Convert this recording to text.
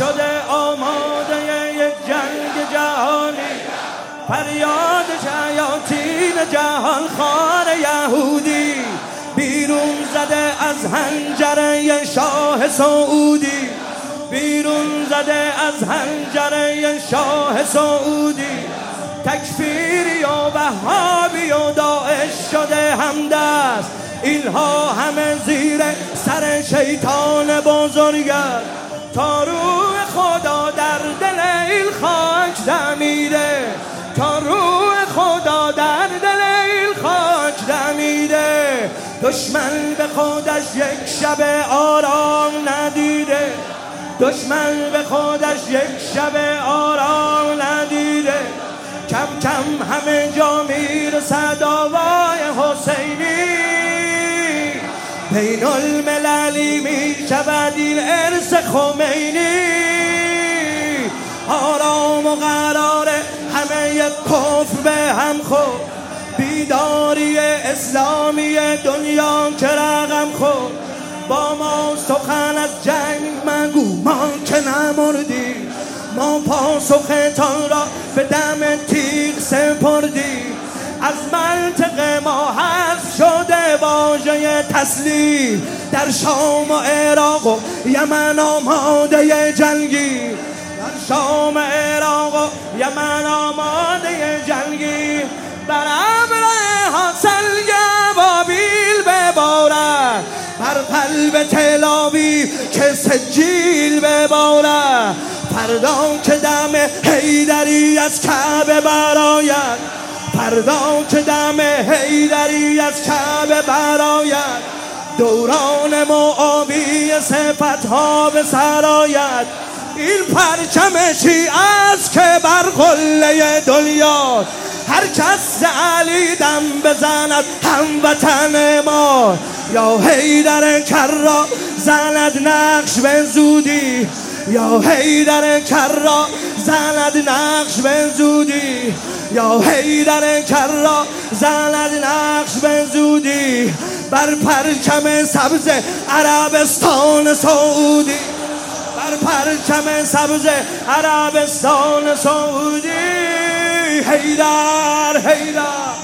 شده آماده یک جنگ جهانی، فریاد شیاطین جهان خار یهودی، بیرون زده از حنجره شاه سعودی، بیرون زده از حنجره شاه سعودی. تکفیری و وهابی و داعش شده همدست، اینها همه زیر سر شیطان بزرگ است. تا روح خدا در دل این خاک دمیده، تا روح خدا در دل این خاک دمیده. دشمن به خودش یک شب آرام ندیده، دشمن به خودش یک شب آرام ندیده. کم کم همه جا میرسد آوای حسینی، بین المللی می شود این ارث خمینی. آرام و قرار همه یک کفر به هم خورد، بیداری اسلامی دنیا که رقم خورد. با ما سخن از جنگ مگو ما که نمردیم، ما پاسختان را به دم تیغ سپردیم. از منطقه ما حذف شده واژه تسلیم، در شام و عراق و یمن آماده جنگی، در شام عراق و یمن آماده جنگی. بر ابر حاصل بابیل ببارد، بر قلب تل آویو که سجیل ببارد. فردا که دم حیدری از کعبه برآید، فردا که دم حیدری از کعبه برآید. دوران معاویه صفتها به سر آید. این پرچم شیعه است که بر قله دنیا، هر کس علی دم بزند هموطن ما. یا حیدر کرا زند نقش به زودی، یا حیدر کرا زند نقش به زودی، یا حیدر کرا زند نقش به زودی. بر پرچم سبز عربستان سعودی، بر پرچم سبز عربستان سعودی. حیدر حیدر